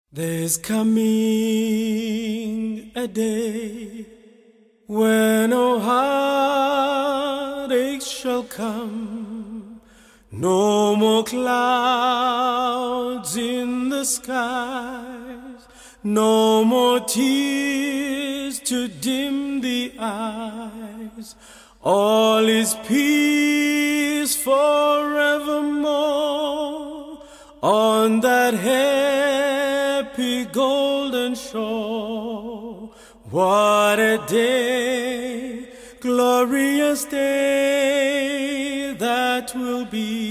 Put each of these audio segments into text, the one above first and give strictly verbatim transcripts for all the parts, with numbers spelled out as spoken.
There's coming a day when no heartache shall come, no more clouds in the skies, no more tears to dim the eyes. All is peace forevermore on that happy golden shore. What a day, glorious day that will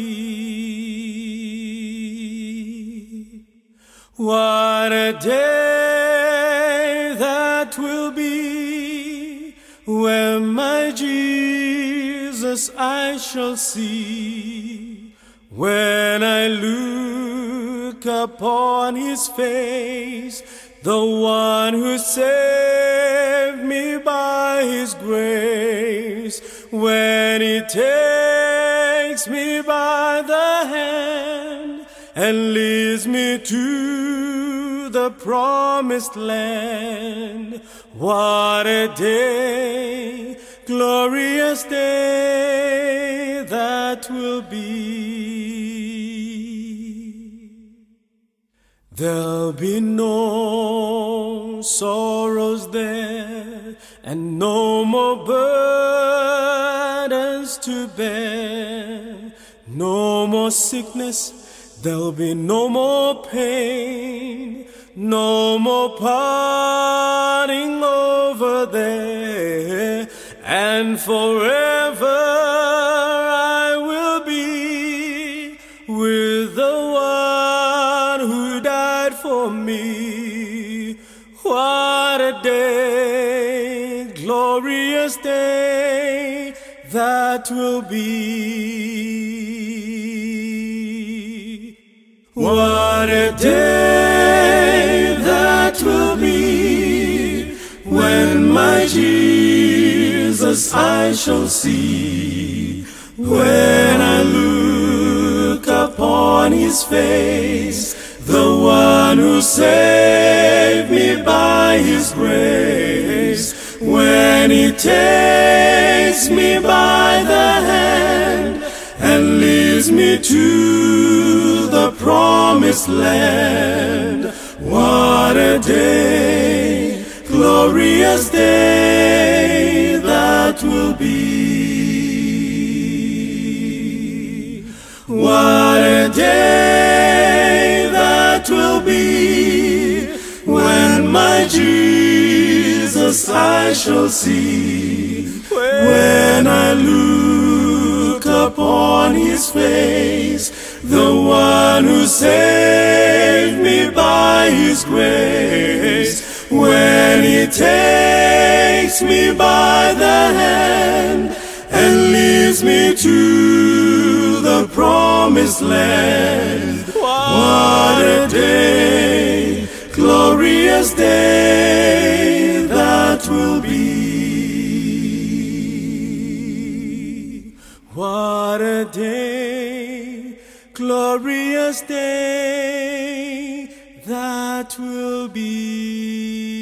be. What a day that will be, where my Jesus I shall see. When I look upon his face, the one who saved me by his grace, when he takes me by the hand and leads me to the promised land. What a day, glorious day that will be. There'll be no sorrows there, and no more burdens to bear. No more sickness, there'll be no more pain, no more parting over there. And forever I will be with the one who died for me. What a day, glorious day that will be. What a day that will be, when my Jesus I shall see. When I look upon his face, the one who saved me by his grace, when he takes me by the hand and leads me to the promised land. What a day, glorious day that will be. What a day that will be, when my Jesus I shall see. When I look upon his face, the one who saved me by his grace, when he takes me by the hand and leads me to the promised land. What a day, glorious day that will be. What a day, glorious day that will be.